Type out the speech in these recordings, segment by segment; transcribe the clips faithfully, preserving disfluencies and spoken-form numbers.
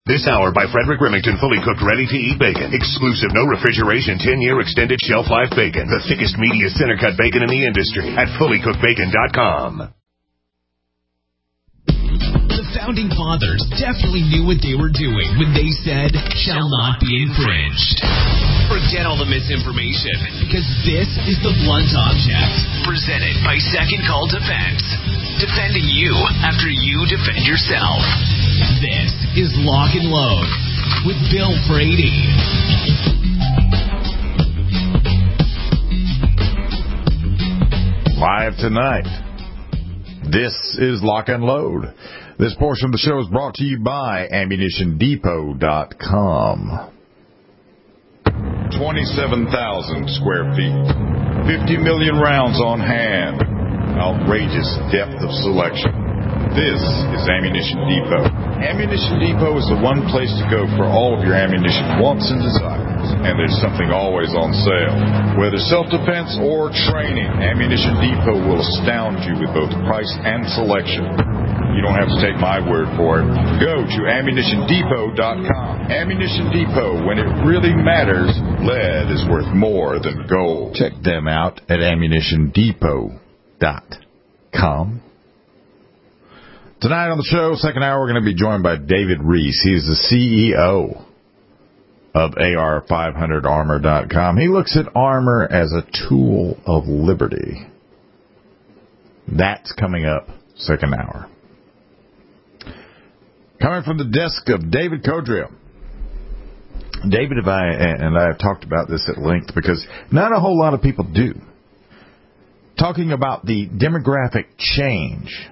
This hour by Frederick Remington, fully cooked, ready-to-eat bacon. Exclusive, no refrigeration, ten-year extended shelf life bacon. The thickest, meatiest center-cut bacon in the industry at fully cooked bacon dot com. The Founding Fathers definitely knew what they were doing when they said, shall not be infringed. Forget all the misinformation, because this is The Blunt Object, presented by Second Call Defense. Defending you after you defend yourself. This is Lock and Load with Bill Frady. Live tonight, this is Lock and Load. This portion of the show is brought to you by ammunition depot dot com. twenty-seven thousand square feet, fifty million rounds on hand, outrageous depth of selection. This is Ammunition Depot. Ammunition Depot is the one place to go for all of your ammunition wants and desires. And there's something always on sale. Whether self-defense or training, Ammunition Depot will astound you with both price and selection. You don't have to take my word for it. Go to ammunition depot dot com. Ammunition Depot, when it really matters, lead is worth more than gold. Check them out at ammunition depot dot com. Tonight on the show, second hour, we're going to be joined by David Reese. He is the C E O of A R five hundred armor dot com. He looks at armor as a tool of liberty. That's coming up second hour. Coming from the desk of David Codrea. David and I, and I have talked about this at length because not a whole lot of people do. Talking about the demographic change.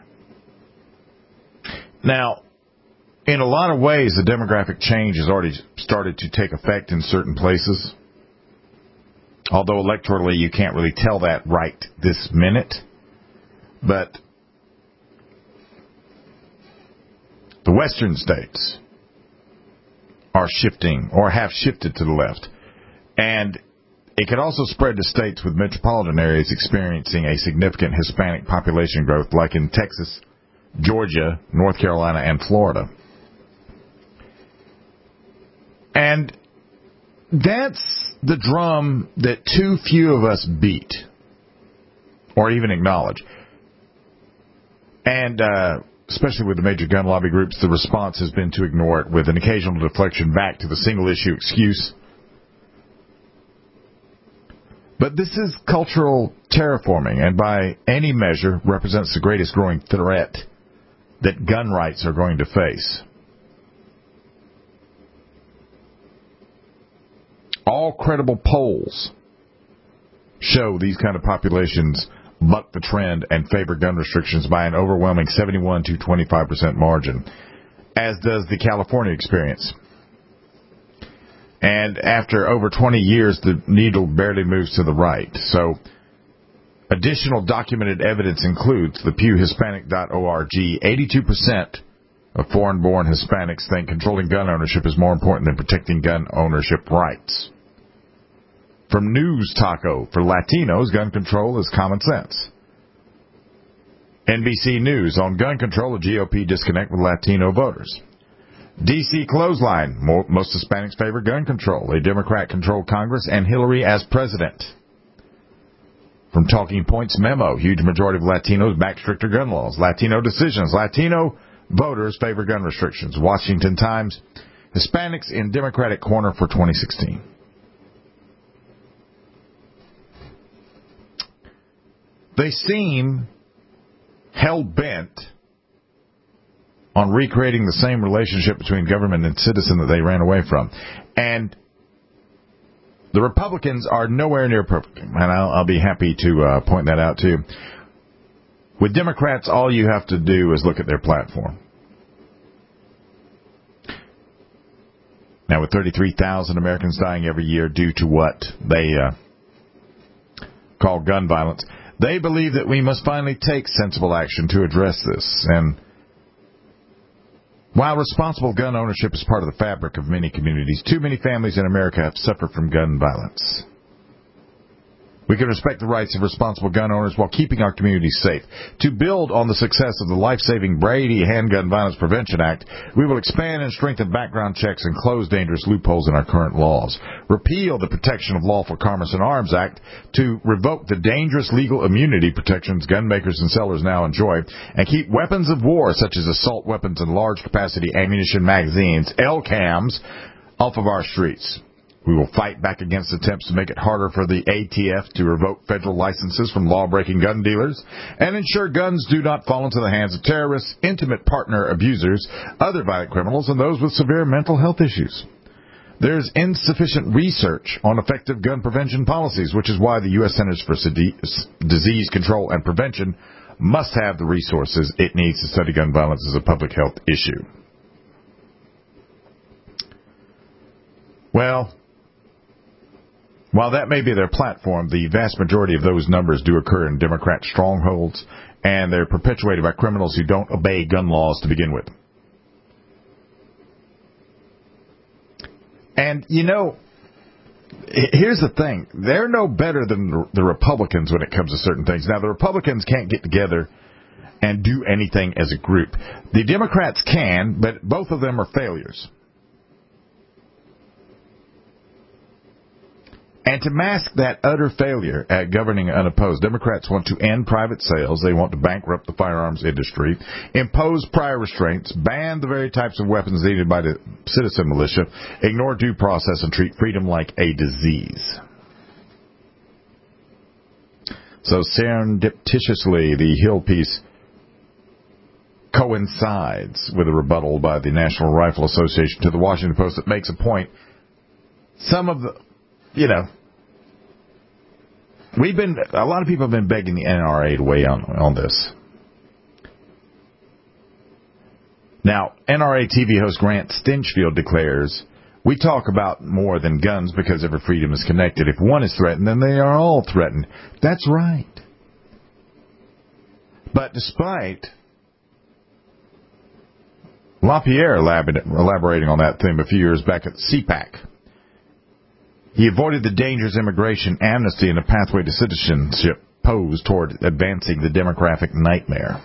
Now, in a lot of ways, the demographic change has already started to take effect in certain places. Although electorally, you can't really tell that right this minute. But the western states are shifting or have shifted to the left. And it could also spread to states with metropolitan areas experiencing a significant Hispanic population growth, like in Texas, Georgia, North Carolina, and Florida. And that's the drum that too few of us beat or even acknowledge. And uh, especially with the major gun lobby groups, the response has been to ignore it with an occasional deflection back to the single-issue excuse. But this is cultural terraforming, and by any measure represents the greatest growing threat that gun rights are going to face. All credible polls show these kind of populations buck the trend and favor gun restrictions by an overwhelming seventy-one to twenty-five percent margin, as does the California experience. And after over twenty years, the needle barely moves to the right. So additional documented evidence includes the Pew Hispanic dot org. eighty-two percent of foreign-born Hispanics think controlling gun ownership is more important than protecting gun ownership rights. From News Taco, for Latinos, gun control is common sense. N B C News, on gun control, a G O P disconnect with Latino voters. D C Clothesline, most Hispanics favor gun control, a Democrat-controlled Congress, and Hillary as president. From Talking Points Memo, huge majority of Latinos back stricter gun laws. Latino decisions, Latino voters favor gun restrictions. Washington Times, Hispanics in Democratic corner for twenty sixteen. They seem hell-bent on recreating the same relationship between government and citizen that they ran away from. And the Republicans are nowhere near perfect. And I'll, I'll be happy to uh, point that out to you. With Democrats, all you have to do is look at their platform. Now, with thirty-three thousand Americans dying every year due to what they uh, call gun violence, they believe that we must finally take sensible action to address this. And while responsible gun ownership is part of the fabric of many communities, too many families in America have suffered from gun violence. We can respect the rights of responsible gun owners while keeping our communities safe. To build on the success of the life-saving Brady Handgun Violence Prevention Act, we will expand and strengthen background checks and close dangerous loopholes in our current laws. Repeal the Protection of Lawful Commerce in Arms Act to revoke the dangerous legal immunity protections gun makers and sellers now enjoy, and keep weapons of war such as assault weapons and large-capacity ammunition magazines, L CAMs, off of our streets. We will fight back against attempts to make it harder for the A T F to revoke federal licenses from law-breaking gun dealers and ensure guns do not fall into the hands of terrorists, intimate partner abusers, other violent criminals, and those with severe mental health issues. There's insufficient research on effective gun prevention policies, which is why the U S Centers for Disease Control and Prevention must have the resources it needs to study gun violence as a public health issue. Well, while that may be their platform, the vast majority of those numbers do occur in Democrat strongholds, and they're perpetuated by criminals who don't obey gun laws to begin with. And, you know, here's the thing. They're no better than the Republicans when it comes to certain things. Now, the Republicans can't get together and do anything as a group. The Democrats can, but both of them are failures. And to mask that utter failure at governing unopposed, Democrats want to end private sales. They want to bankrupt the firearms industry, impose prior restraints, ban the very types of weapons needed by the citizen militia, ignore due process, and treat freedom like a disease. So serendipitously, the Hill piece coincides with a rebuttal by the National Rifle Association to the Washington Post that makes a point. Some of the, you know, We've been, a lot of people have been begging the N R A to weigh on, on this. Now, N R A T V host Grant Stinchfield declares, we talk about more than guns because every freedom is connected. If one is threatened, then they are all threatened. That's right. But despite LaPierre elaborating on that theme a few years back at C PAC, he avoided the dangers immigration, amnesty, and a pathway to citizenship pose toward advancing the demographic nightmare.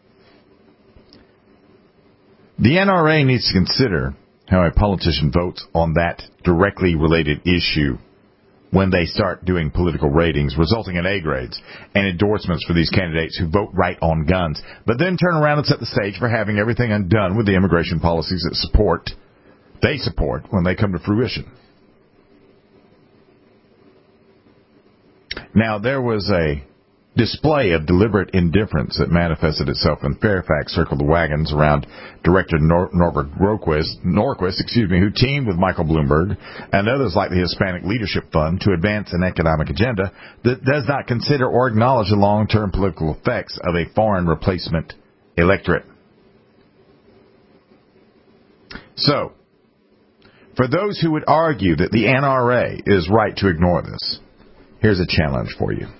The N R A needs to consider how a politician votes on that directly related issue when they start doing political ratings, resulting in A grades and endorsements for these candidates who vote right on guns, but then turn around and set the stage for having everything undone with the immigration policies that support, they support when they come to fruition. Now, there was a display of deliberate indifference that manifested itself when Fairfax circled the wagons around Director Nor- Norbert Norquist, Norquist, excuse me, who teamed with Michael Bloomberg and others like the Hispanic Leadership Fund to advance an economic agenda that does not consider or acknowledge the long-term political effects of a foreign replacement electorate. So, for those who would argue that the N R A is right to ignore this, here's a challenge for you.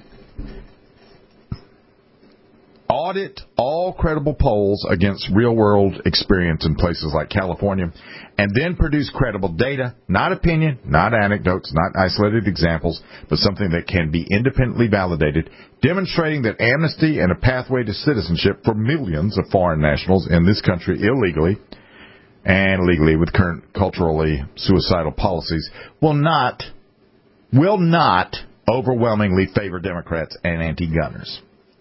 Audit all credible polls against real-world experience in places like California, and then produce credible data, not opinion, not anecdotes, not isolated examples, but something that can be independently validated, demonstrating that amnesty and a pathway to citizenship for millions of foreign nationals in this country illegally and legally with current culturally suicidal policies will not, will not overwhelmingly favor Democrats and anti-gunners.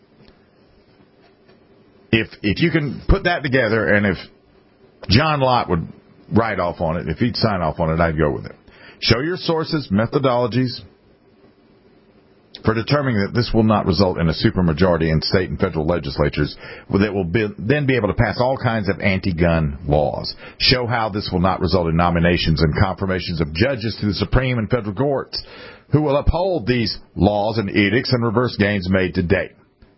If if you can put that together, and if John Lott would write off on it, if he'd sign off on it, I'd go with it. Show your sources, methodologies for determining that this will not result in a supermajority in state and federal legislatures that will be, then be able to pass all kinds of anti-gun laws. Show how this will not result in nominations and confirmations of judges to the Supreme and federal courts who will uphold these laws and edicts and reverse gains made to date.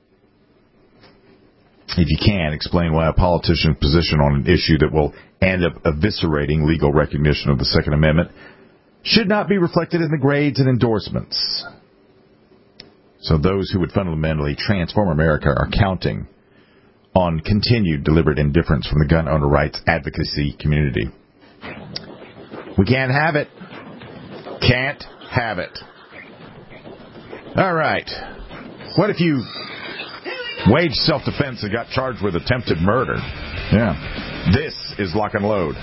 If you can, explain why a politician's position on an issue that will end up eviscerating legal recognition of the Second Amendment should not be reflected in the grades and endorsements. So those who would fundamentally transform America are counting on continued deliberate indifference from the gun owner rights advocacy community. We can't have it. Can't have it. All right. What if you waged self-defense and got charged with attempted murder? Yeah. This is Lock and Load.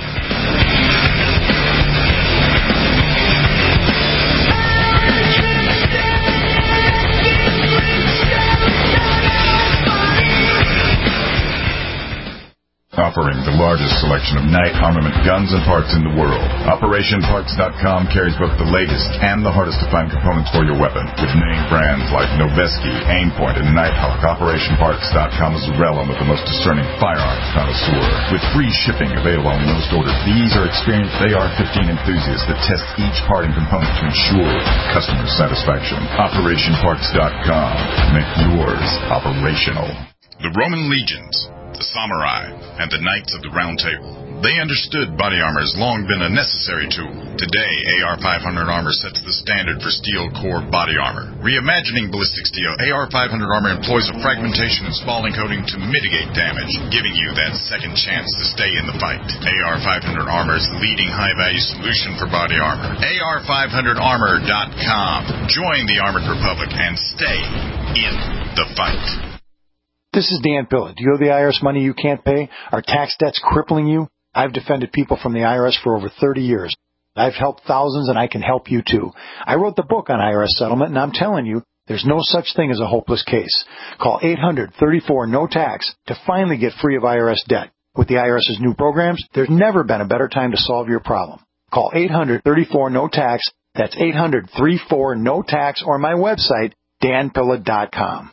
Offering the largest selection of night armament guns and parts in the world, Operation Parts dot com carries both the latest and the hardest to find components for your weapon. With name brands like Noveske, Aimpoint, and Nighthawk, Operation Parts dot com is the realm of the most discerning firearms connoisseur. With free shipping available on most orders, these are experienced A R fifteen enthusiasts that test each part and component to ensure customer satisfaction. Operation Parts dot com. Make yours operational. The Roman legions, the samurai, and the knights of the Round Table. They understood body armor has long been a necessary tool. Today, A R five hundred armor sets the standard for steel core body armor. Reimagining ballistic steel, A R five hundred armor employs a fragmentation and spalling coating to mitigate damage, giving you that second chance to stay in the fight. A R five hundred armor is the leading high-value solution for body armor. A R five hundred armor dot com. Join the Armored Republic and stay in the fight. This is Dan Pilla. Do you owe the I R S money you can't pay? Are tax debts crippling you? I've defended people from the I R S for over thirty years. I've helped thousands, and I can help you too. I wrote the book on I R S settlement, and I'm telling you, there's no such thing as a hopeless case. Call eight hundred, thirty-four, no tax to finally get free of I R S debt. With the IRS's new programs, there's never been a better time to solve your problem. Call eight hundred, thirty-four, no tax. That's eight hundred, thirty-four, no tax, or my website, dan pilla dot com.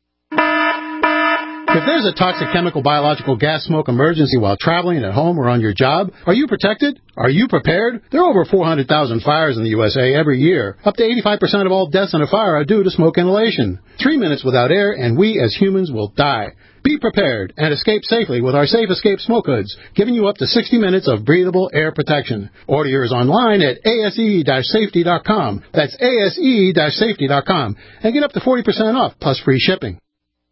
If there's a toxic chemical, biological, gas smoke emergency while traveling at home or on your job, are you protected? Are you prepared? There are over four hundred thousand fires in the U S A every year. Up to eighty-five percent of all deaths in a fire are due to smoke inhalation. Three minutes without air, and we as humans will die. Be prepared and escape safely with our Safe Escape Smoke Hoods, giving you up to sixty minutes of breathable air protection. Order yours online at A S E safety dot com. That's A S E safety dot com. And get up to forty percent off, plus free shipping.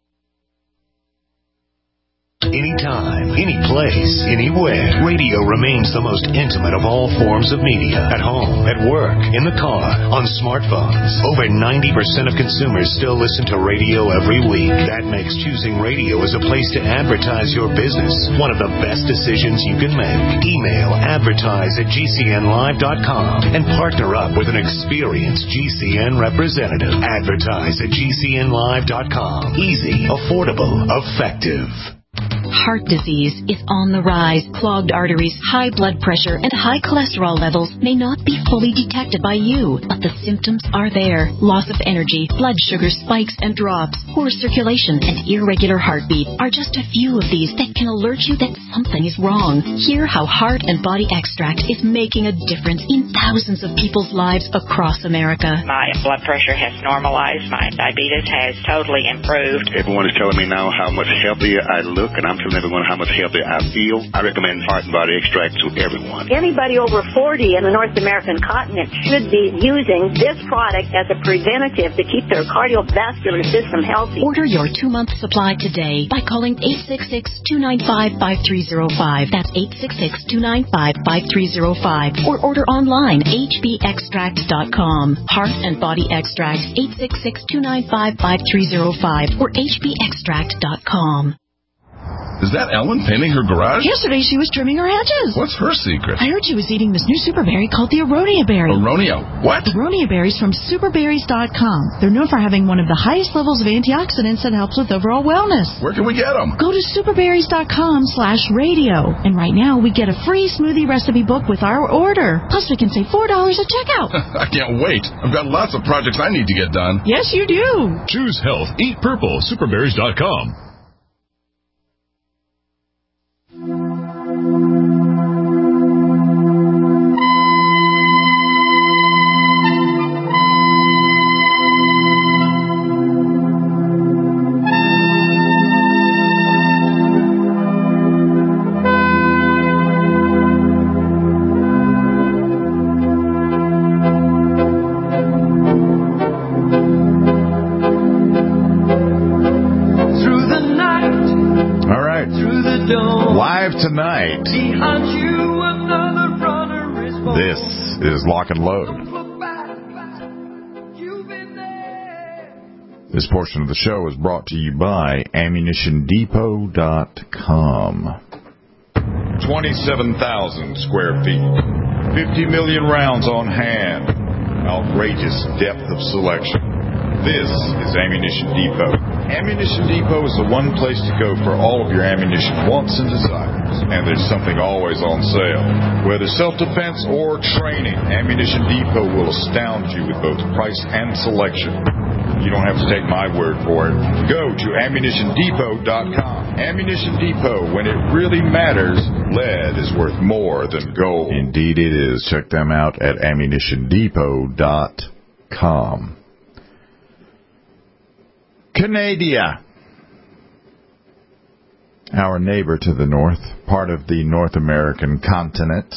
Anytime, any place, anywhere. Radio remains the most intimate of all forms of media. At home, at work, in the car, on smartphones. Over ninety percent of consumers still listen to radio every week. That makes choosing radio as a place to advertise your business one of the best decisions you can make. Email advertise at G C N live dot com and partner up with an experienced G C N representative. Advertise at G C N live dot com. Easy, affordable, effective. Heart disease is on the rise. Clogged arteries, high blood pressure, and high cholesterol levels may not be fully detected by you, but the symptoms are there. Loss of energy, blood sugar spikes and drops, poor circulation, and irregular heartbeat are just a few of these that can alert you that something is wrong. Hear how Heart and Body Extract is making a difference in thousands of people's lives across America. My blood pressure has normalized. My diabetes has totally improved. Everyone is telling me now how much healthier I look, and I'm telling everyone how much healthier I feel. I recommend Heart and Body Extract to everyone. Anybody over forty in the North American continent should be using this product as a preventative to keep their cardiovascular system healthy. Order your two-month supply today by calling eight six six, two nine five, five three zero five. That's eight six six, two nine five, five three zero five. Or order online, H B extract dot com. Heart and Body Extract, eight six six, two nine five, five three zero five or H B extract dot com. Is that Ellen painting her garage? Yesterday she was trimming her hedges. What's her secret? I heard she was eating this new super berry called the Aronia berry. Aronia what? Aronia berries from super berries dot com. They're known for having one of the highest levels of antioxidants that helps with overall wellness. Where can we get them? Go to super berries dot com slash radio. And right now we get a free smoothie recipe book with our order. Plus we can save four dollars at checkout. I can't wait. I've got lots of projects I need to get done. Yes, you do. Choose health. Eat purple. super berries dot com. Tonight, this is Lock and Load. This portion of the show is brought to you by ammunition depot dot com. twenty-seven thousand square feet, fifty million rounds on hand, outrageous depth of selection. This is Ammunition Depot. Ammunition Depot is the one place to go for all of your ammunition wants and desires. And there's something always on sale. Whether self-defense or training, Ammunition Depot will astound you with both price and selection. You don't have to take my word for it. Go to ammunition depot dot com. Ammunition Depot, when it really matters, lead is worth more than gold. Indeed it is. Check them out at ammunition depot dot com. Canada, our neighbor to the north, part of the North American continent,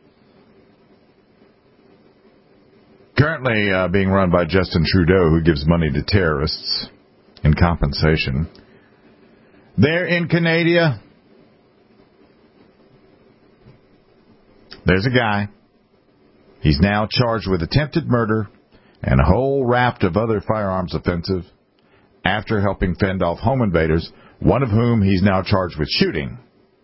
currently uh, being run by Justin Trudeau, who gives money to terrorists in compensation. There in Canada, there's a guy. He's now charged with attempted murder and a whole raft of other firearms offenses after helping fend off home invaders, one of whom he's now charged with shooting.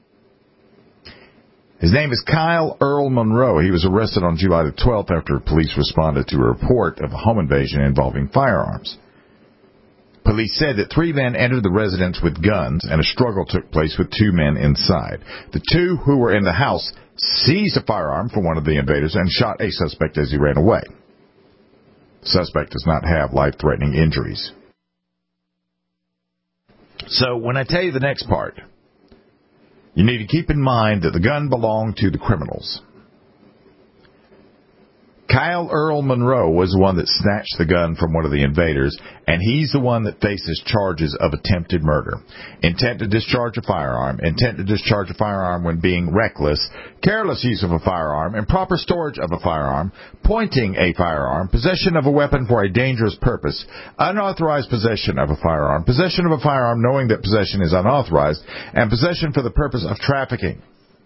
His name is Kyle Earl Monroe. He was arrested on July the twelfth after police responded to a report of a home invasion involving firearms. Police said that three men entered the residence with guns, and a struggle took place with two men inside. The two who were in the house seized a firearm from one of the invaders and shot a suspect as he ran away. The suspect does not have life-threatening injuries. So when I tell you the next part, you need to keep in mind that the gun belonged to the criminals. Kyle Earl Monroe was the one that snatched the gun from one of the invaders, and he's the one that faces charges of attempted murder, intent to discharge a firearm, intent to discharge a firearm when being reckless, careless use of a firearm, improper storage of a firearm, pointing a firearm, possession of a weapon for a dangerous purpose, unauthorized possession of a firearm, possession of a firearm knowing that possession is unauthorized, and possession for the purpose of trafficking.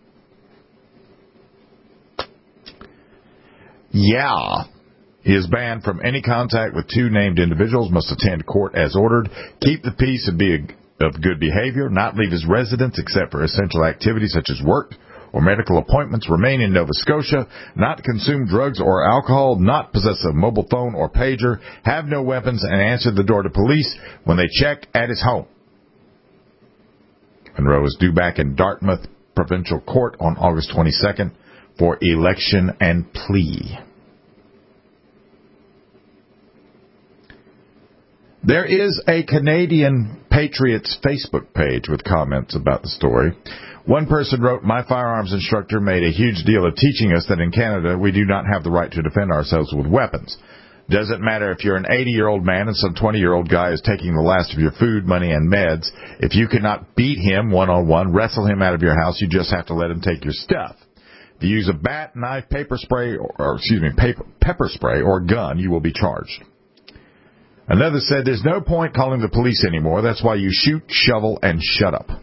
Yeah. He is banned from any contact with two named individuals, must attend court as ordered, keep the peace and be of good behavior, not leave his residence except for essential activities such as work or medical appointments, remain in Nova Scotia, not consume drugs or alcohol, not possess a mobile phone or pager, have no weapons, and answer the door to police when they check at his home. Monroe is due back in Dartmouth Provincial Court on August twenty-second. For election and plea. There is a Canadian Patriots Facebook page with comments about the story. One person wrote, "My firearms instructor made a huge deal of teaching us that in Canada we do not have the right to defend ourselves with weapons. Doesn't matter if you're an eighty-year-old man and some twenty-year-old guy is taking the last of your food, money, and meds. If you cannot beat him one-on-one, wrestle him out of your house, you just have to let him take your stuff. If you use a bat, knife, paper spray, or, or excuse me, paper, pepper spray, or gun, you will be charged." Another said, "There's no point calling the police anymore. That's why you shoot, shovel, and shut up."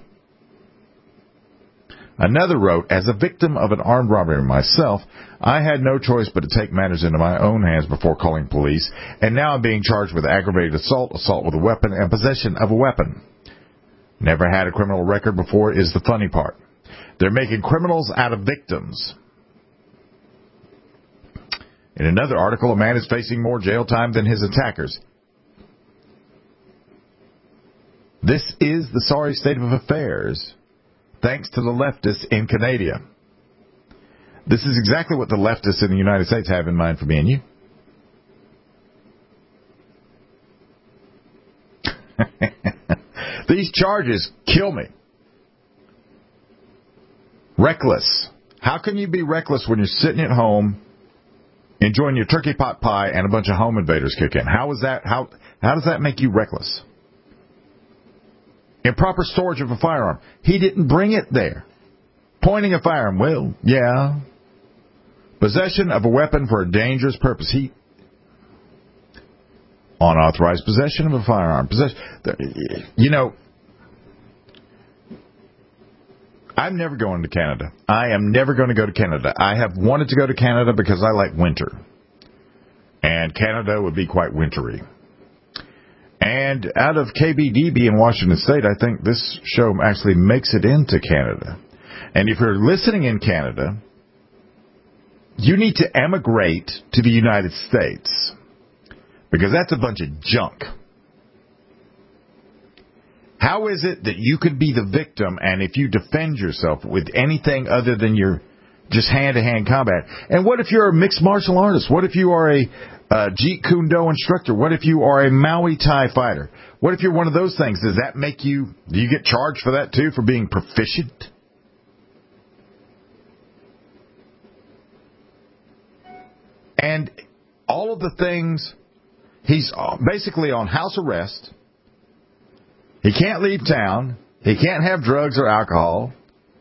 Another wrote, "As a victim of an armed robbery myself, I had no choice but to take matters into my own hands before calling police, and now I'm being charged with aggravated assault, assault with a weapon, and possession of a weapon. Never had a criminal record before is the funny part. They're making criminals out of victims." In another article, a man is facing more jail time than his attackers. This is the sorry state of affairs, thanks to the leftists in Canada. This is exactly what the leftists in the United States have in mind for me and you. These charges kill me. Reckless. How can you be reckless when you're sitting at home enjoying your turkey pot pie and a bunch of home invaders kick in? How is that? How how does that make you reckless? Improper storage of a firearm. He didn't bring it there. Pointing a firearm. Well, yeah. Possession of a weapon for a dangerous purpose. He unauthorized possession of a firearm. Possession. You know. I'm never going to Canada. I am never going to go to Canada. I have wanted to go to Canada because I like winter. And Canada would be quite wintry. And out of K B D B in Washington State, I think this show actually makes it into Canada. And if you're listening in Canada, you need to emigrate to the United States, because that's a bunch of junk. How is it that you could be the victim, and if you defend yourself with anything other than your just hand-to-hand combat? And what if you're a mixed martial artist? What if you are a uh, Jeet Kune Do instructor? What if you are a Maui Thai fighter? What if you're one of those things? Does that make you, do you get charged for that too, for being proficient? And all of the things, he's basically on house arrest. He can't leave town. He can't have drugs or alcohol.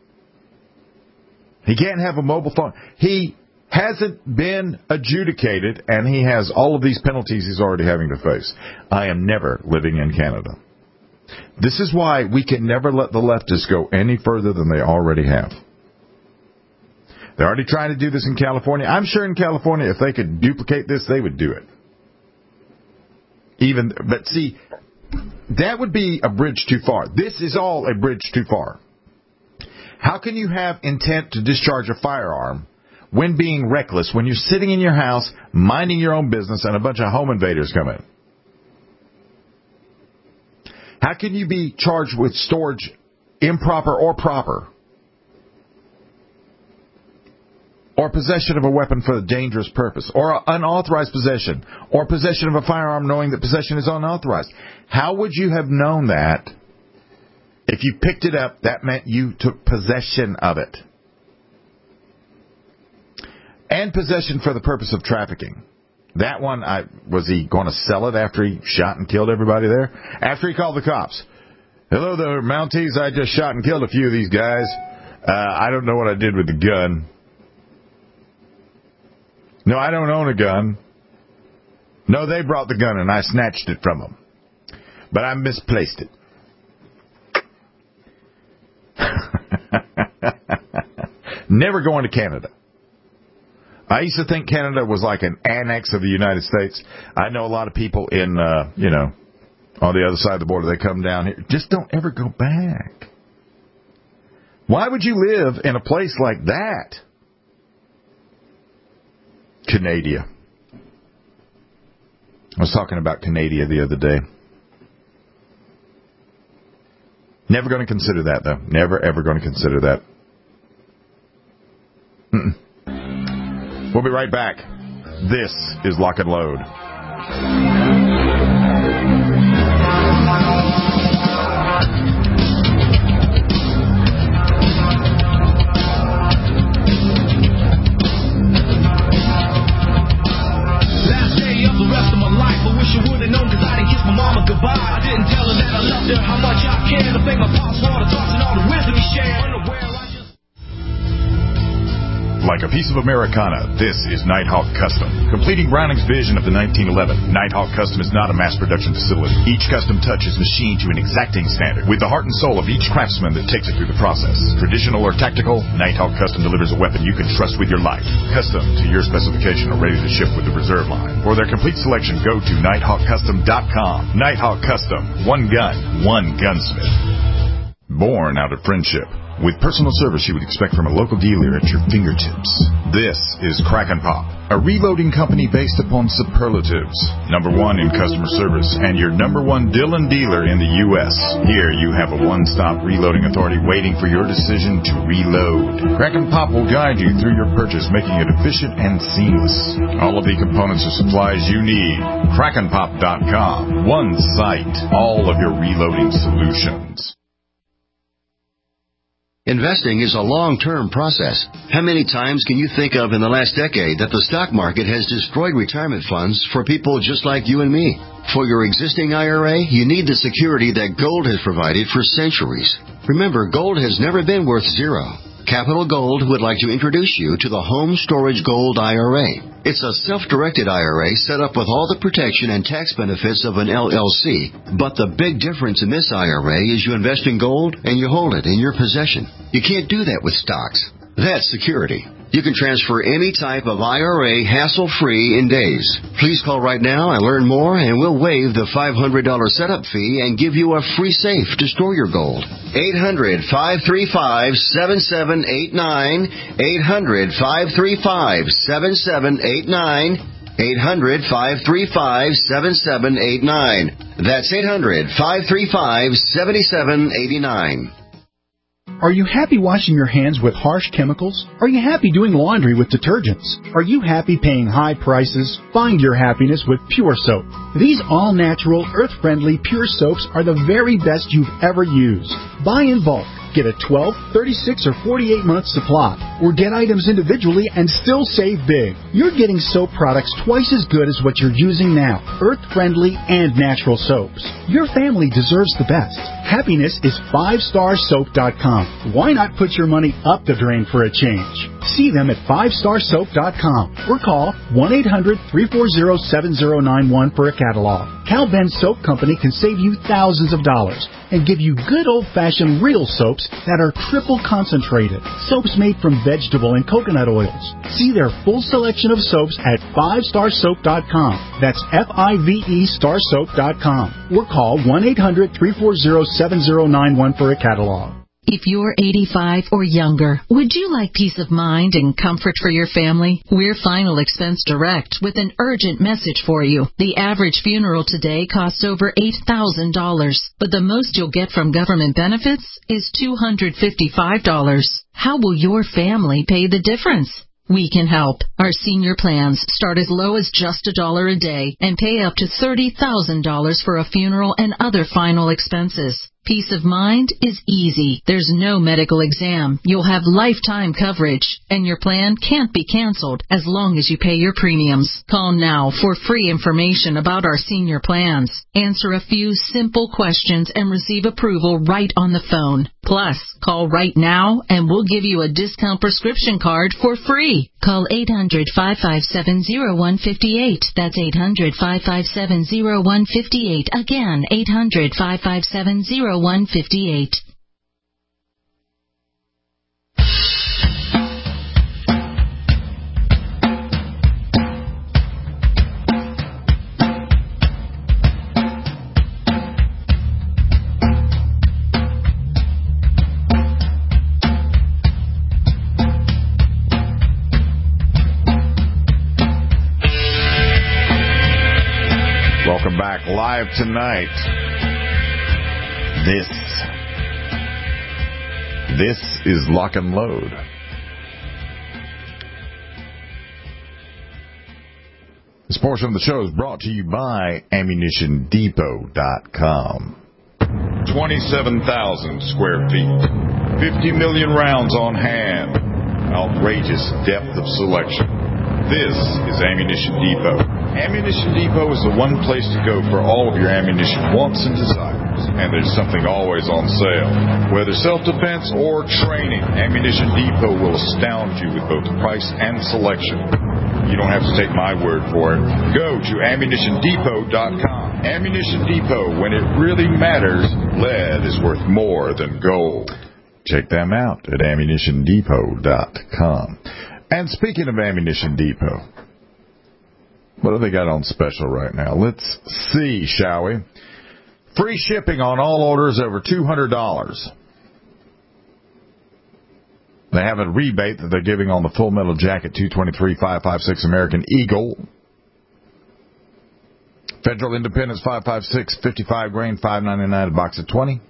He can't have a mobile phone. He hasn't been adjudicated, and he has all of these penalties he's already having to face. I am never living in Canada. This is why we can never let the leftists go any further than they already have. They're already trying to do this in California. I'm sure in California, if they could duplicate this, they would do it. Even, but see, that would be a bridge too far. This is all a bridge too far. How can you have intent to discharge a firearm when being reckless, when you're sitting in your house, minding your own business, and a bunch of home invaders come in? How can you be charged with storage improper or proper? Or possession of a weapon for a dangerous purpose, or unauthorized possession, or possession of a firearm knowing that possession is unauthorized? How would you have known that if you picked it up? That meant you took possession of it. And possession for the purpose of trafficking. That one, I, was he going to sell it after he shot and killed everybody there? After he called the cops. Hello there, Mounties. I just shot and killed a few of these guys. Uh, I don't know what I did with the gun. No, I don't own a gun. No, they brought the gun and I snatched it from them. But I misplaced it. Never going to Canada. I used to think Canada was like an annex of the United States. I know a lot of people in, uh, you know, on the other side of the border, they come down here. Just don't ever go back. Why would you live in a place like that? Canada. I was talking about Canada the other day. Never going to consider that, though. Never, ever going to consider that. Mm-mm. We'll be right back. This is Lock and Load. Goodbye. I didn't tell her that I loved her, how much I cared. I think my pops water talks and all the wisdom he shared. Like a piece of Americana, this is Nighthawk Custom. Completing Browning's vision of the nineteen eleven, Nighthawk Custom is not a mass production facility. Each custom touch is machined to an exacting standard, with the heart and soul of each craftsman that takes it through the process. Traditional or tactical, Nighthawk Custom delivers a weapon you can trust with your life. Custom to your specification or ready to ship with the reserve line. For their complete selection, go to nighthawk custom dot com. Nighthawk Custom. One gun, one gunsmith. Born out of friendship, with personal service you would expect from a local dealer at your fingertips. This is Crack and Pop, a reloading company based upon superlatives. Number one in customer service and your number one Dillon dealer in the U S Here you have a one-stop reloading authority waiting for your decision to reload. Crack and Pop will guide you through your purchase, making it efficient and seamless. All of the components and supplies you need. crack and pop dot com. One site. All of your reloading solutions. Investing is a long-term process. How many times can you think of in the last decade that the stock market has destroyed retirement funds for people just like you and me? For your existing I R A, you need the security that gold has provided for centuries. Remember, gold has never been worth zero. Capital Gold would like to introduce you to the Home Storage Gold I R A. It's a self-directed I R A set up with all the protection and tax benefits of an L L C. But the big difference in this I R A is you invest in gold and you hold it in your possession. You can't do that with stocks. That's security. You can transfer any type of I R A hassle-free in days. Please call right now and learn more, and we'll waive the five hundred dollars setup fee and give you a free safe to store your gold. eight hundred, five three five, seven seven eight nine. eight hundred, five three five, seven seven eight nine. eight hundred, five three five, seven seven eight nine. That's eight hundred, five three five, seven seven eight nine. Are you happy washing your hands with harsh chemicals? Are you happy doing laundry with detergents? Are you happy paying high prices? Find your happiness with Pure Soap. These all-natural, earth-friendly Pure Soaps are the very best you've ever used. Buy in bulk. Get a twelve, thirty-six, or forty-eight month supply, or get items individually and still save big. You're getting soap products twice as good as what you're using now, earth-friendly and natural soaps. Your family deserves the best. Happiness is five star soap dot com. Why not put your money up the drain for a change? See them at five star soap dot com or call one eight hundred, three four zero, seven zero nine one for a catalog. Cal Ben Soap Company can save you thousands of dollars and give you good old-fashioned real soaps that are triple concentrated. Soaps made from vegetable and coconut oils. See their full selection of soaps at five star soap dot com. That's F I V E star soap dot com. Or call one eight hundred, three four zero, seven zero nine one for a catalog. If you're eighty-five or younger, would you like peace of mind and comfort for your family? We're Final Expense Direct with an urgent message for you. The average funeral today costs over eight thousand dollars, but the most you'll get from government benefits is two hundred fifty-five dollars. How will your family pay the difference? We can help. Our senior plans start as low as just a dollar a day and pay up to thirty thousand dollars for a funeral and other final expenses. Peace of mind is easy. There's no medical exam. You'll have lifetime coverage, and your plan can't be canceled as long as you pay your premiums. Call now for free information about our senior plans. Answer a few simple questions and receive approval right on the phone. Plus, call right now and we'll give you a discount prescription card for free. Call eight hundred, five five seven, zero one five eight. That's eight hundred, five five seven, zero one five eight. Again, eight hundred, five five seven, zero one five eight. Welcome back live tonight. This, this is Lock and Load. This portion of the show is brought to you by ammunition depot dot com. twenty-seven thousand square feet. fifty million rounds on hand. Outrageous depth of selection. This is Ammunition Depot. Ammunition Depot is the one place to go for all of your ammunition wants and desires. And there's something always on sale. Whether self-defense or training, Ammunition Depot will astound you with both price and selection. You don't have to take my word for it. Go to ammunition depot dot com. Ammunition Depot, when it really matters, lead is worth more than gold. Check them out at ammunition depot dot com. And speaking of Ammunition Depot, what do they got on special right now? Let's see, shall we? Free shipping on all orders over two hundred dollars. They have a rebate that they're giving on the Full Metal Jacket two twenty-three five fifty-six American Eagle. Federal Independence five fifty-six fifty-five grain, five ninety-nine a box of twenty.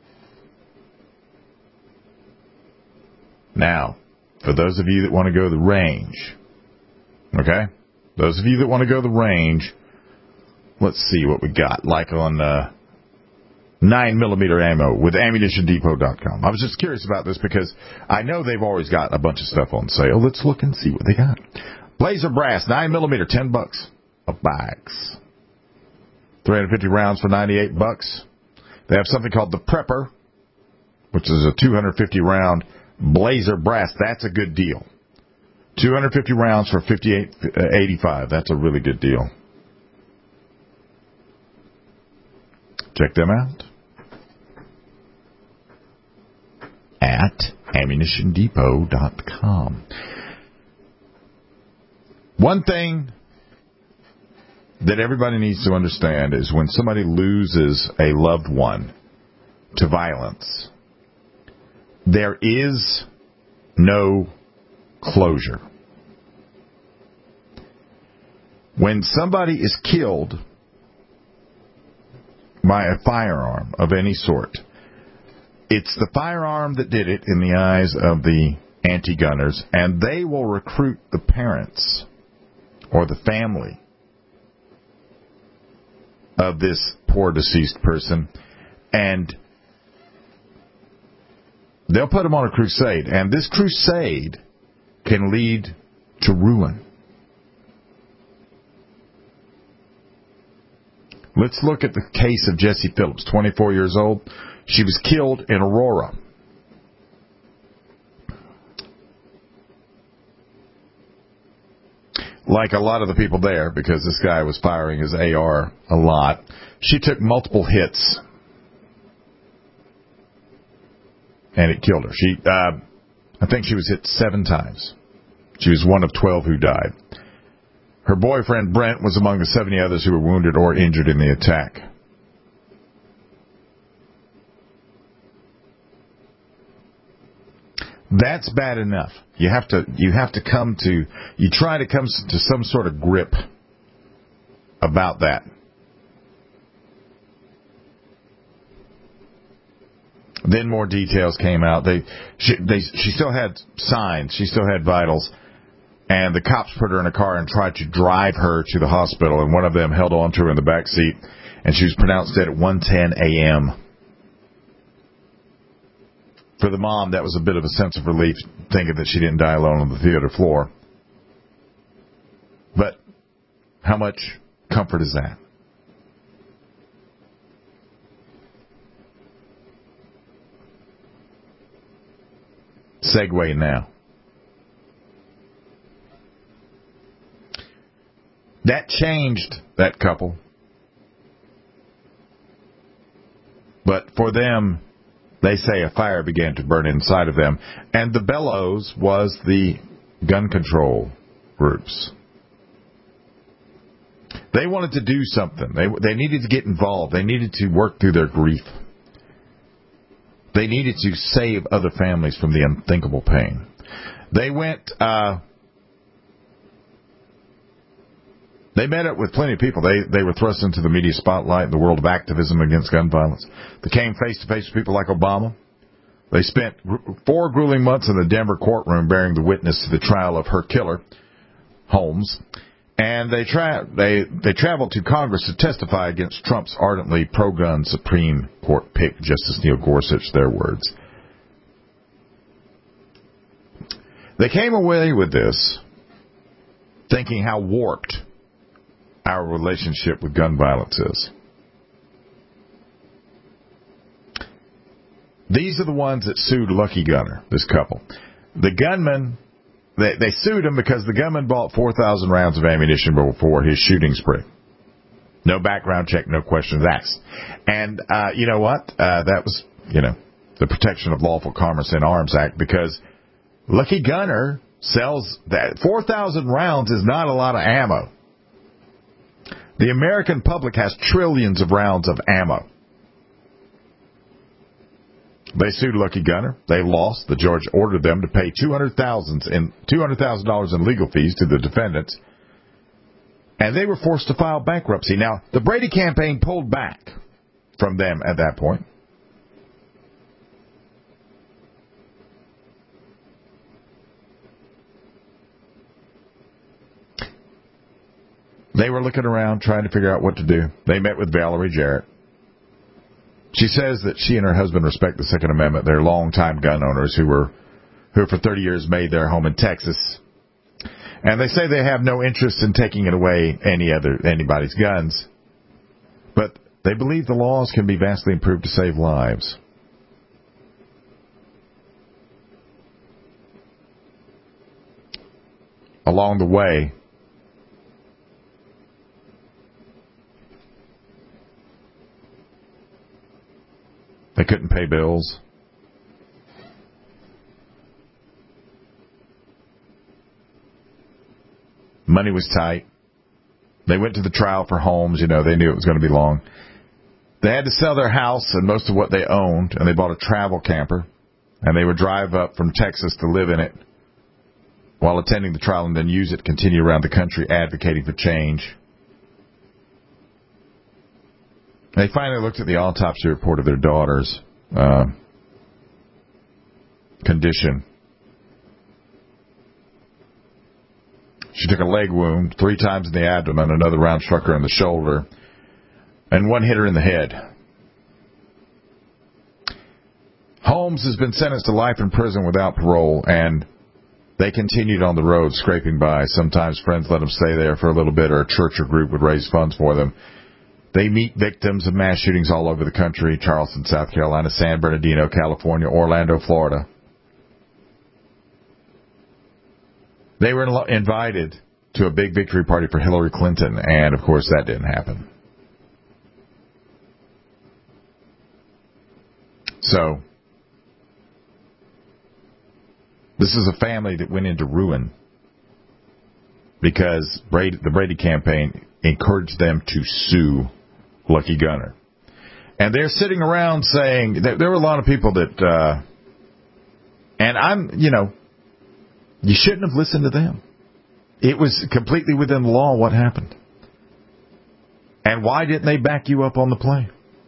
Now, for those of you that want to go the range, okay? Those of you that want to go the range, let's see what we got. Like on uh, nine millimeter ammo with ammunition depot dot com. I was just curious about this because I know they've always got a bunch of stuff on sale. Let's look and see what they got. Blazer Brass, nine millimeter, ten bucks a box. three hundred fifty rounds for ninety-eight bucks. They have something called the Prepper, which is a two hundred fifty round Blazer Brass. That's a good deal. two hundred fifty rounds for fifty-eight eighty-five. That's a really good deal. Check them out at ammunition depot dot com. One thing that everybody needs to understand is when somebody loses a loved one to violence, there is no closure. When somebody is killed by a firearm of any sort, it's the firearm that did it in the eyes of the anti-gunners, and they will recruit the parents or the family of this poor deceased person, and they'll put them on a crusade, and this crusade can lead to ruin. Let's look at the case of Jessie Phillips, twenty-four years old. She was killed in Aurora. Like a lot of the people there, because this guy was firing his A R a lot, she took multiple hits, and it killed her. She, uh, I think she was hit seven times. She was one of twelve who died. Her boyfriend, Brent, was among the seventy others who were wounded or injured in the attack. That's bad enough. You have to, you have to come to, you try to come to some sort of grip about that. Then more details came out. They, she, they, she still had signs. She still had vitals. And the cops put her in a car and tried to drive her to the hospital. And one of them held on to her in the back seat. And she was pronounced dead at one ten a.m. For the mom, that was a bit of a sense of relief, thinking that she didn't die alone on the theater floor. But how much comfort is that? Segue now. That changed that couple. But for them, they say a fire began to burn inside of them. And the bellows was the gun control groups. They wanted to do something. They, they needed to get involved. They needed to work through their grief. They needed to save other families from the unthinkable pain. They went... Uh, They met up with plenty of people. They they were thrust into the media spotlight in the world of activism against gun violence. They came face-to-face with people like Obama. They spent four grueling months in the Denver courtroom bearing the witness to the trial of her killer, Holmes. And they, tra- they, they traveled to Congress to testify against Trump's ardently pro-gun Supreme Court pick, Justice Neil Gorsuch, their words. They came away with this thinking how warped our relationship with gun violence is. These are the ones that sued Lucky Gunner, this couple. The gunman, they, they sued him because the gunman bought four thousand rounds of ammunition before his shooting spree. No background check, no questions asked. And uh, you know what? Uh, that was, you know, the Protection of Lawful Commerce in Arms Act, because Lucky Gunner sells that. four thousand rounds is not a lot of ammo. The American public has trillions of rounds of ammo. They sued Lucky Gunner. They lost. The judge ordered them to pay two hundred thousand dollars in two hundred thousand dollars in legal fees to the defendants, and they were forced to file bankruptcy. Now, the Brady campaign pulled back from them at that point. They were looking around, trying to figure out what to do. They met with Valerie Jarrett. She says that she and her husband respect the Second Amendment. They're longtime gun owners who were, who for thirty years made their home in Texas. And they say they have no interest in taking it away any other anybody's guns. But they believe the laws can be vastly improved to save lives. Along the way, they couldn't pay bills. Money was tight. They went to the trial for homes. You know, they knew it was going to be long. They had to sell their house and most of what they owned, and they bought a travel camper, and they would drive up from Texas to live in it while attending the trial and then use it to continue around the country advocating for change. They finally looked at the autopsy report of their daughter's uh, condition. She took a leg wound three times in the abdomen, another round struck her in the shoulder, and one hit her in the head. Holmes has been sentenced to life in prison without parole, and they continued on the road, scraping by. Sometimes friends let them stay there for a little bit, or a church or group would raise funds for them. They meet victims of mass shootings all over the country: Charleston, South Carolina, San Bernardino, California, Orlando, Florida. They were invited to a big victory party for Hillary Clinton, and, of course, that didn't happen. So, this is a family that went into ruin because Brady, the Brady campaign encouraged them to sue Lucky Gunner. And they're sitting around saying, that there were a lot of people that, uh, and I'm, you know, you shouldn't have listened to them. It was completely within the law what happened. And why didn't they back you up on the play?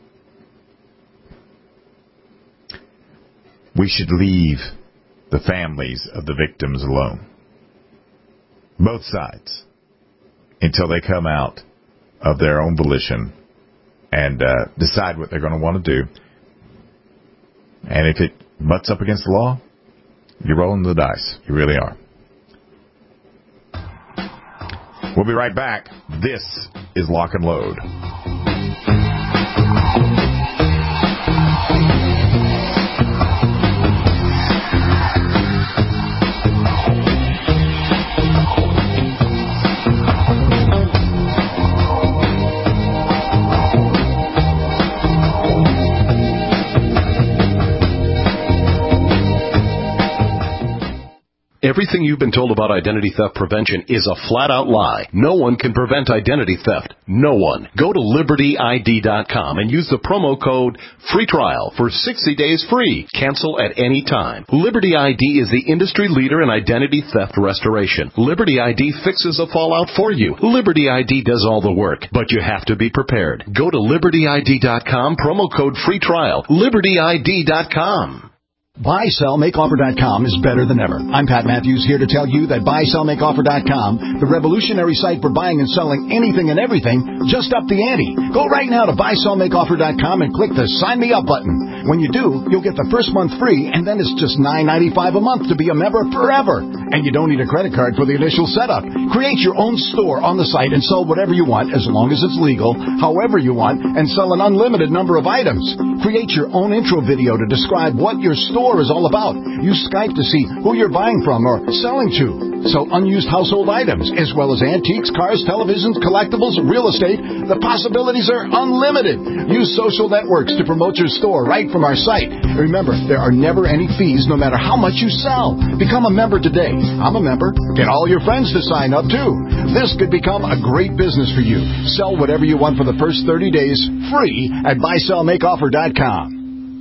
We should leave the families of the victims alone. Both sides. Until they come out of their own volition and uh, decide what they're going to want to do. And if it butts up against the law, you're rolling the dice. You really are. We'll be right back. This is Lock and Load. Everything you've been told about identity theft prevention is a flat-out lie. No one can prevent identity theft. No one. Go to Liberty I D dot com and use the promo code FREETRIAL for sixty days free. Cancel at any time. Liberty I D is the industry leader in identity theft restoration. Liberty I D fixes the fallout for you. Liberty I D does all the work, but you have to be prepared. Go to Liberty I D dot com, promo code FREETRIAL. Liberty I D dot com. buy sell make offer dot com is better than ever. I'm Pat Matthews, here to tell you that buy sell make offer dot com, the revolutionary site for buying and selling anything and everything, just upped the ante. Go right now to buy sell make offer dot com and click the Sign Me Up button. When you do, you'll get the first month free, and then it's just nine ninety-five a month to be a member forever. And you don't need a credit card for the initial setup. Create your own store on the site and sell whatever you want, as long as it's legal, however you want, and sell an unlimited number of items. Create your own intro video to describe what your store is all about. Use Skype to see who you're buying from or selling to. Sell unused household items, as well as antiques, cars, televisions, collectibles, real estate. The possibilities are unlimited. Use social networks to promote your store right from our site. Remember, there are never any fees no matter how much you sell. Become a member today. I'm a member. Get all your friends to sign up too. This could become a great business for you. Sell whatever you want for the first thirty days free at buy sell make offer dot com.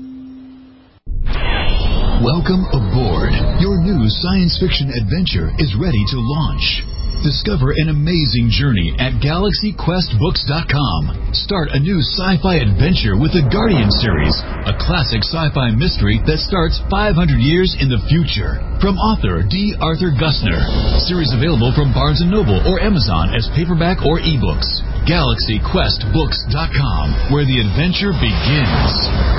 Welcome aboard. Your new science fiction adventure is ready to launch. Discover an amazing journey at galaxy quest books dot com. Start a new sci-fi adventure with the Guardian series, a classic sci-fi mystery that starts five hundred years in the future. From author D. Arthur Gusner. Series available from Barnes and Noble or Amazon as paperback or ebooks. galaxy quest books dot com, where the adventure begins.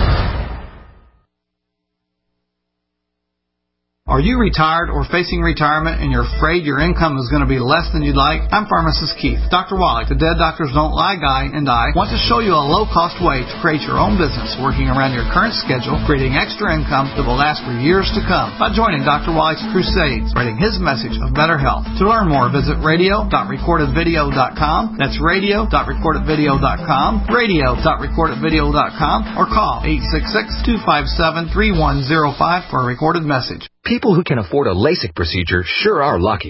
Are you retired or facing retirement and you're afraid your income is going to be less than you'd like? I'm pharmacist Keith. Doctor Wallach, the Dead Doctors Don't Lie guy, and I want to show you a low-cost way to create your own business working around your current schedule, creating extra income that will last for years to come by joining Doctor Wallach's crusades, spreading his message of better health. To learn more, visit radio dot recorded video dot com. That's radio dot recorded video dot com, radio dot recorded video dot com, or call eight six six, two five seven, three one zero five for a recorded message. People who can afford a LASIK procedure sure are lucky.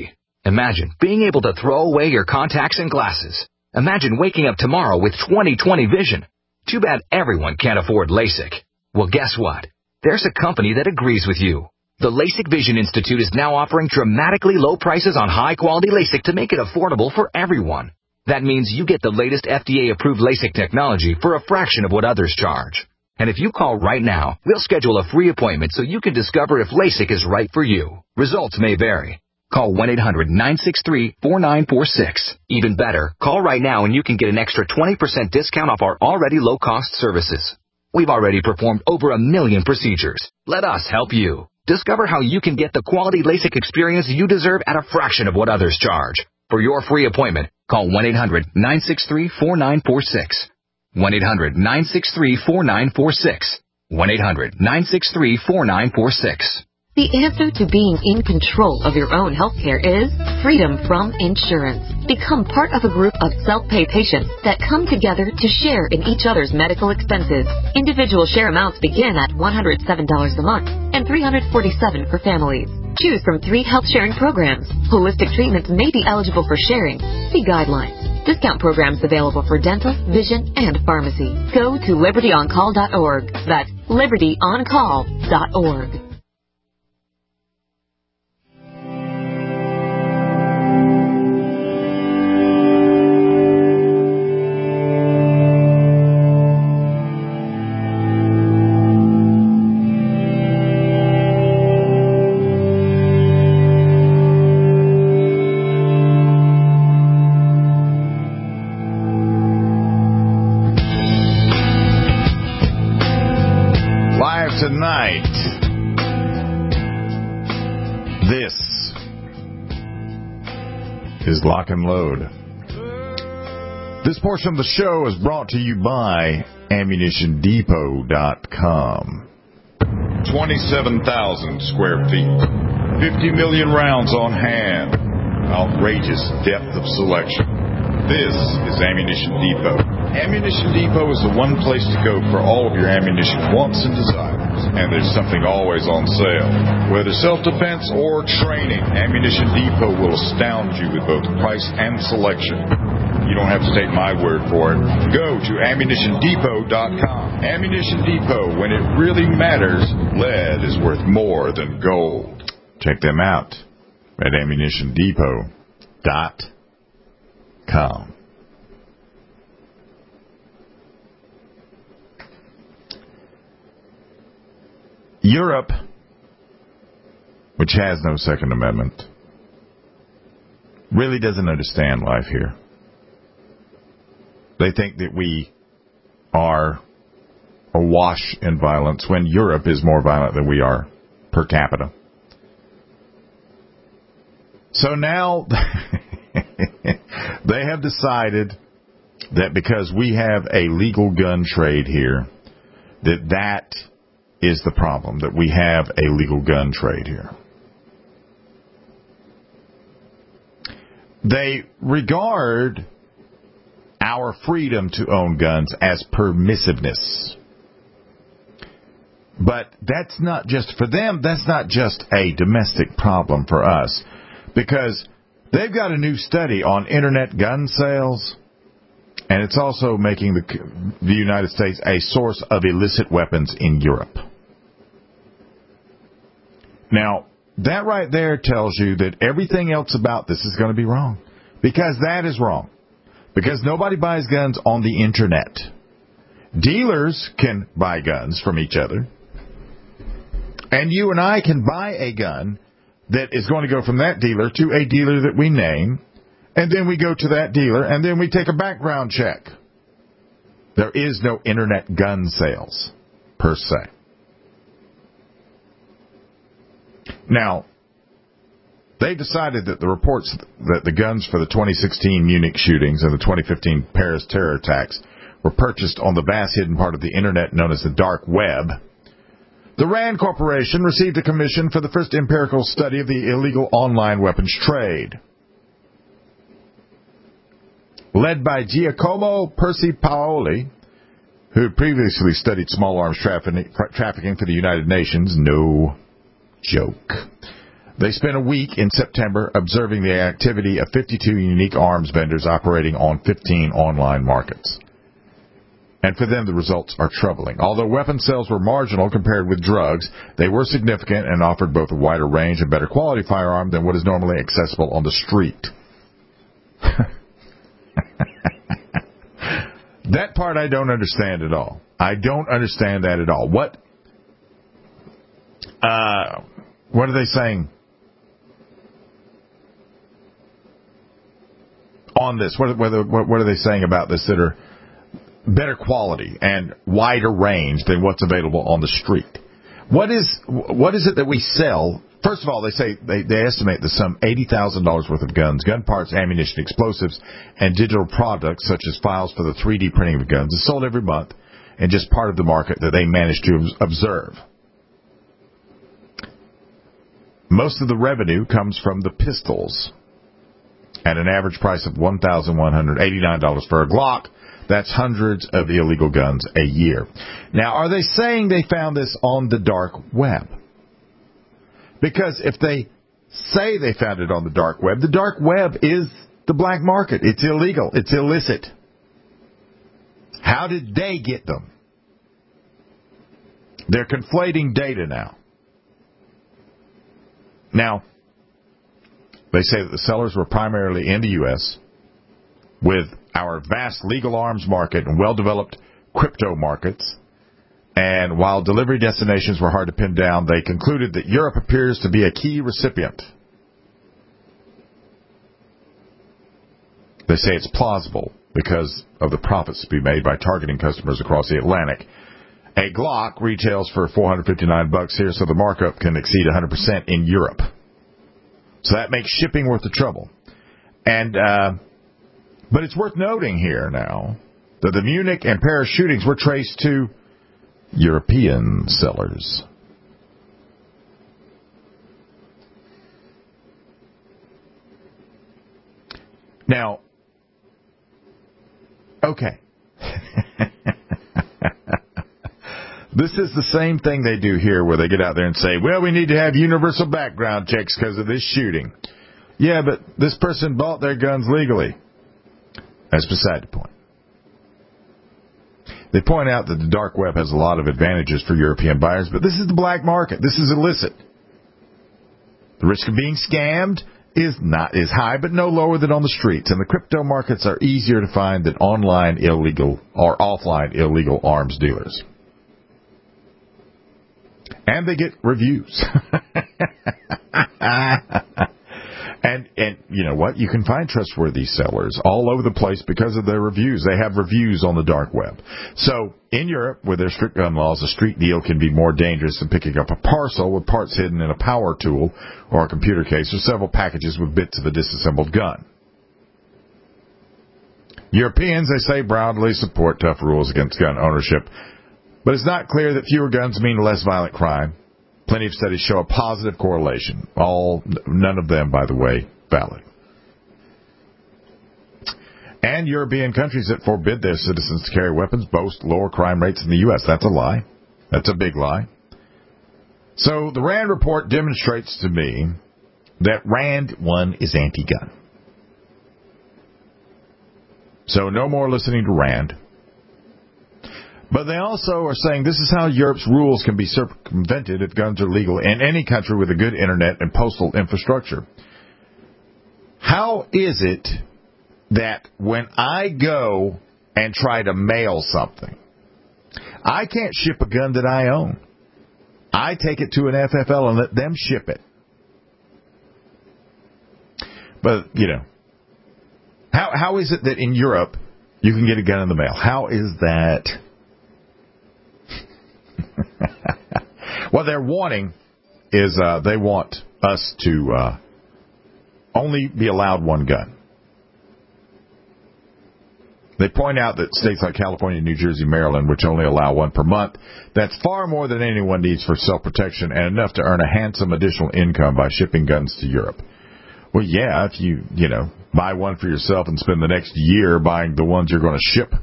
Imagine being able to throw away your contacts and glasses. Imagine waking up tomorrow with twenty twenty vision. Too bad everyone can't afford LASIK. Well, guess what? There's a company that agrees with you. The LASIK Vision Institute is now offering dramatically low prices on high-quality LASIK to make it affordable for everyone. That means you get the latest F D A-approved LASIK technology for a fraction of what others charge. And if you call right now, we'll schedule a free appointment so you can discover if LASIK is right for you. Results may vary. Call one eight hundred nine six three four nine four six. Even better, call right now and you can get an extra twenty percent discount off our already low-cost services. We've already performed over a million procedures. Let us help you. Discover how you can get the quality LASIK experience you deserve at a fraction of what others charge. For your free appointment, call one eight hundred nine six three four nine four six. one eight hundred nine six three four nine four six. one eight hundred nine six three four nine four six. The answer to being in control of your own healthcare is freedom from insurance. Become part of a group of self-pay patients that come together to share in each other's medical expenses. Individual share amounts begin at one hundred seven dollars a month and three hundred forty-seven dollars for families. Choose from three health sharing programs. Holistic treatments may be eligible for sharing. See guidelines. Discount programs available for dental, vision, and pharmacy. Go to liberty on call dot org. That's liberty on call dot org. Tonight, this is Lock and Load. This portion of the show is brought to you by ammunition depot dot com. twenty-seven thousand square feet, fifty million rounds on hand, outrageous depth of selection. This is Ammunition Depot. Ammunition Depot is the one place to go for all of your ammunition wants and desires. And there's something always on sale. Whether self-defense or training, Ammunition Depot will astound you with both price and selection. You don't have to take my word for it. Go to ammunition depot dot com. Ammunition Depot, when it really matters, lead is worth more than gold. Check them out at ammunition depot dot com. Europe, which has no Second Amendment, really doesn't understand life here. They think that we are awash in violence when Europe is more violent than we are per capita. So now they have decided that because we have a legal gun trade here, that that is the problem, that we have a legal gun trade here. They regard our freedom to own guns as permissiveness. But that's not just, for them, that's not just a domestic problem for us, because they've got a new study on internet gun sales, and it's also making the, the United States a source of illicit weapons in Europe. Now, that right there tells you that everything else about this is going to be wrong. Because that is wrong. Because nobody buys guns on the internet. Dealers can buy guns from each other. And you and I can buy a gun that is going to go from that dealer to a dealer that we name. And then we go to that dealer and then we take a background check. There is no internet gun sales, per se. Now, they decided that the reports that the guns for the twenty sixteen Munich shootings and the twenty fifteen Paris terror attacks were purchased on the vast hidden part of the internet known as the dark web. The RAND Corporation received a commission for the first empirical study of the illegal online weapons trade. Led by Giacomo Percy Paoli, who previously studied small arms trafficking for the United Nations. No joke. They spent a week in September observing the activity of fifty-two unique arms vendors operating on fifteen online markets. And for them, the results are troubling. Although weapon sales were marginal compared with drugs, they were significant and offered both a wider range and better quality firearm than what is normally accessible on the street. That part I don't understand at all. I don't understand that at all. What, uh, what are they saying on this? What, what, what are they saying about this that are better quality and wider range than what's available on the street? What is what is it that we sell? First of all, they say they, they estimate that some eighty thousand dollars worth of guns, gun parts, ammunition, explosives, and digital products such as files for the three D printing of guns is sold every month, and just part of the market that they manage to observe. Most of the revenue comes from the pistols at an average price of one thousand one hundred eighty-nine dollars for a Glock. That's hundreds of illegal guns a year. Now, are they saying they found this on the dark web? Because if they say they found it on the dark web, the dark web is the black market. It's illegal. It's illicit. How did they get them? They're conflating data now. Now, they say that the sellers were primarily in the U S with our vast legal arms market and well-developed crypto markets. And while delivery destinations were hard to pin down, they concluded that Europe appears to be a key recipient. They say it's plausible because of the profits to be made by targeting customers across the Atlantic. A Glock retails for four hundred fifty-nine bucks here, so the markup can exceed one hundred percent in Europe. So that makes shipping worth the trouble. And uh, but it's worth noting here now that the Munich and Paris shootings were traced to European sellers. Now, okay. This is the same thing they do here where they get out there and say, well, we need to have universal background checks because of this shooting. Yeah, but this person bought their guns legally. That's beside the point. They point out that the dark web has a lot of advantages for European buyers, but this is the black market. This is illicit. The risk of being scammed is not is high, but no lower than on the streets, and the crypto markets are easier to find than online illegal or offline illegal arms dealers. And they get reviews. and, and you know what? You can find trustworthy sellers all over the place because of their reviews. They have reviews on the dark web. So, in Europe, with their strict gun laws, a street deal can be more dangerous than picking up a parcel with parts hidden in a power tool or a computer case or several packages with bits of a disassembled gun. Europeans, they say, proudly support tough rules against gun ownership. But it's not clear that fewer guns mean less violent crime. Plenty of studies show a positive correlation. All, none of them, by the way, valid. And European countries that forbid their citizens to carry weapons boast lower crime rates in the U S. That's a lie. That's a big lie. So the RAND report demonstrates to me that RAND, one, is anti-gun. So no more listening to RAND. But they also are saying this is how Europe's rules can be circumvented if guns are legal in any country with a good internet and postal infrastructure. How is it that when I go and try to mail something, I can't ship a gun that I own? I take it to an F F L and let them ship it. But, you know, how how is it that in Europe you can get a gun in the mail? How is that? What they're wanting is uh, they want us to uh, only be allowed one gun. They point out that states like California, New Jersey, Maryland, which only allow one per month, that's far more than anyone needs for self-protection and enough to earn a handsome additional income by shipping guns to Europe. Well, yeah, if you, you know, buy one for yourself and spend the next year buying the ones you're going to ship.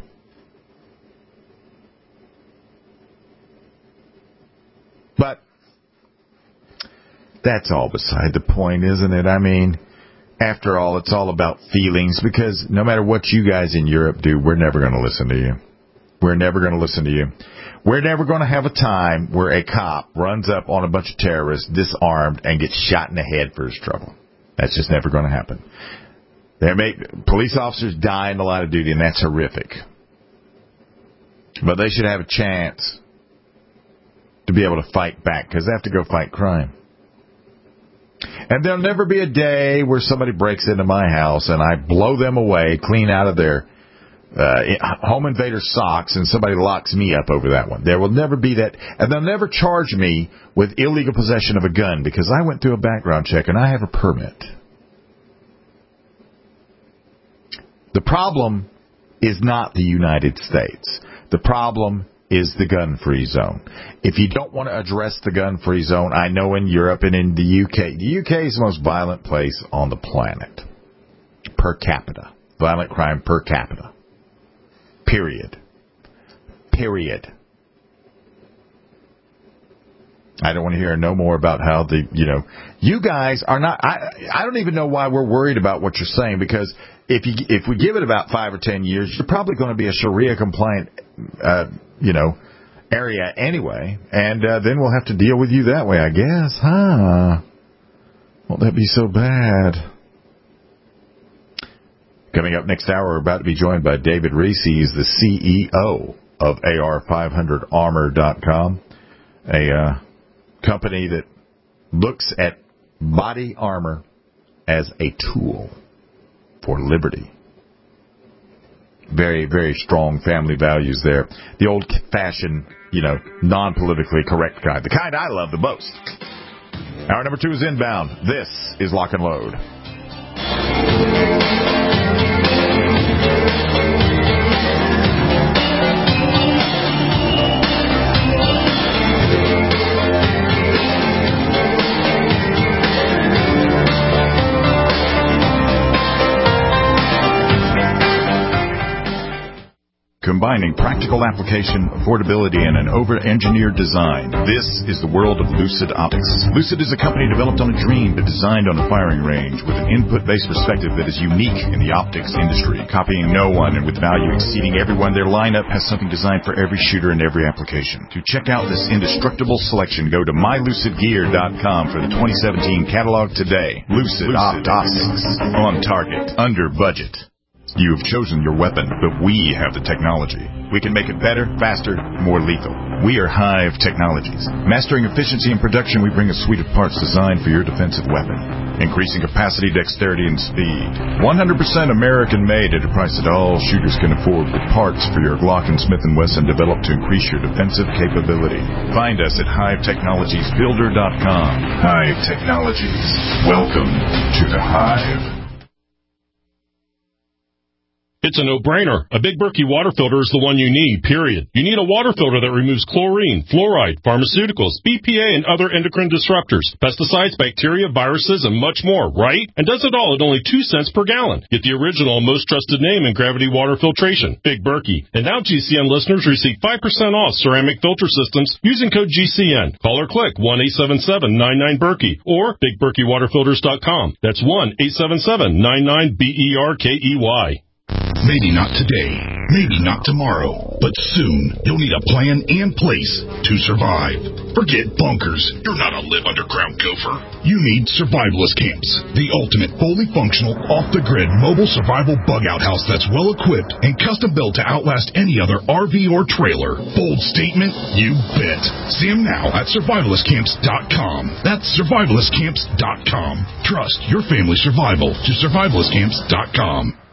But that's all beside the point, isn't it? I mean, after all, it's all about feelings, because no matter what you guys in Europe do, we're never going to listen to you. We're never going to listen to you. We're never going to have a time where a cop runs up on a bunch of terrorists, disarmed, and gets shot in the head for his trouble. That's just never going to happen. They make police officers die in the line of duty, and that's horrific. But they should have a chance to be able to fight back, because they have to go fight crime. And there'll never be a day where somebody breaks into my house and I blow them away, clean out of their uh, home invader socks, and somebody locks me up over that one. There will never be that. And they'll never charge me with illegal possession of a gun, because I went through a background check and I have a permit. The problem is not the United States. The problem is the gun-free zone. If you don't want to address the gun-free zone, I know in Europe and in the U K, the U K is the most violent place on the planet. Per capita. Violent crime per capita. Period. Period. I don't want to hear no more about how the, you know, you guys are not, I, I don't even know why we're worried about what you're saying, because if you, if we give it about five or ten years, you're probably going to be a Sharia compliant, uh, you know, area anyway, and uh, then we'll have to deal with you that way, I guess, huh? Won't that be so bad? Coming up next hour, we're about to be joined by David Reese. He's the C E O of A R five hundred armor dot com, a uh, company that looks at body armor as a tool for liberty. Very, very strong family values there. The old-fashioned, you know, non-politically correct kind. The kind I love the most. Hour number two is inbound. This is Lock and Load. Combining practical application, affordability, and an over-engineered design. This is the world of Lucid Optics. Lucid is a company developed on a dream but designed on a firing range with an input-based perspective that is unique in the optics industry. Copying no one and with value exceeding everyone, their lineup has something designed for every shooter and every application. To check out this indestructible selection, go to my lucid gear dot com for the twenty seventeen catalog today. Lucid, Lucid Optics. On target. Under budget. You've chosen your weapon, but we have the technology. We can make it better, faster, more lethal. We are Hive Technologies. Mastering efficiency and production, we bring a suite of parts designed for your defensive weapon. Increasing capacity, dexterity, and speed. one hundred percent American-made at a price that all shooters can afford, with parts for your Glock and Smith and Wesson developed to increase your defensive capability. Find us at hive technologies builder dot com. Hive Technologies. Welcome to the Hive. It's a no-brainer. A Big Berkey water filter is the one you need, period. You need a water filter that removes chlorine, fluoride, pharmaceuticals, B P A, and other endocrine disruptors, pesticides, bacteria, viruses, and much more, right? And does it all at only two cents per gallon. Get the original, most trusted name in gravity water filtration, Big Berkey. And now G C N listeners receive five percent off ceramic filter systems using code G C N. Call or click one eight seven seven nine nine Berkey or big berkey water filters dot com. That's one eight seven seven nine nine B E R K E Y. Maybe not today, maybe not tomorrow, but soon you'll need a plan in place to survive. Forget bunkers. You're not a live underground gopher. You need survivalist camps, the ultimate fully functional, off-the-grid mobile survival bug-out house that's well-equipped and custom-built to outlast any other R V or trailer. Bold statement? You bet. See them now at survivalist camps dot com. That's survivalist camps dot com. Trust your family's survival to survivalist camps dot com.